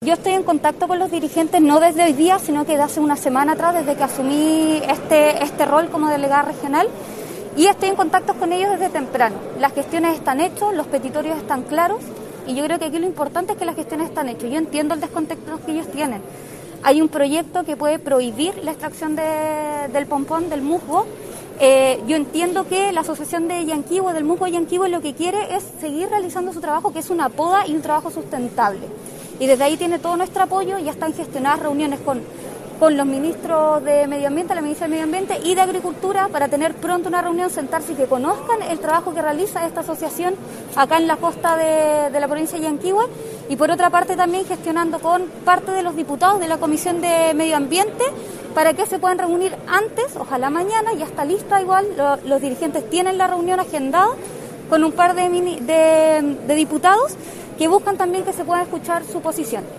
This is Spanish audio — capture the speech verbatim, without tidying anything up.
Yo estoy en contacto con los dirigentes no desde hoy día, sino que de hace una semana atrás, desde que asumí este, este rol como delegada regional, y estoy en contacto con ellos desde temprano. Las gestiones están hechas, los petitorios están claros, y yo creo que aquí lo importante es que las gestiones están hechas. Yo entiendo el descontexto que ellos tienen. Hay un proyecto que puede prohibir la extracción de, del pompón, del musgo. Eh, yo entiendo que la asociación de Yanquihue, del musgo de Yanquihue, lo que quiere es seguir realizando su trabajo, que es una poda y un trabajo sustentable. Y desde ahí tiene todo nuestro apoyo. Ya están gestionadas reuniones con, con los ministros de Medio Ambiente, la ministra de Medio Ambiente y de Agricultura, para tener pronto una reunión, sentarse y que conozcan el trabajo que realiza esta asociación acá en la costa de, de la provincia de Yanquihue. Y por otra parte también gestionando con parte de los diputados de la Comisión de Medio Ambiente para que se puedan reunir antes, ojalá mañana. Ya está lista igual, lo, los dirigentes tienen la reunión agendada con un par de, mini, de, de diputados que buscan también que se pueda escuchar su posición.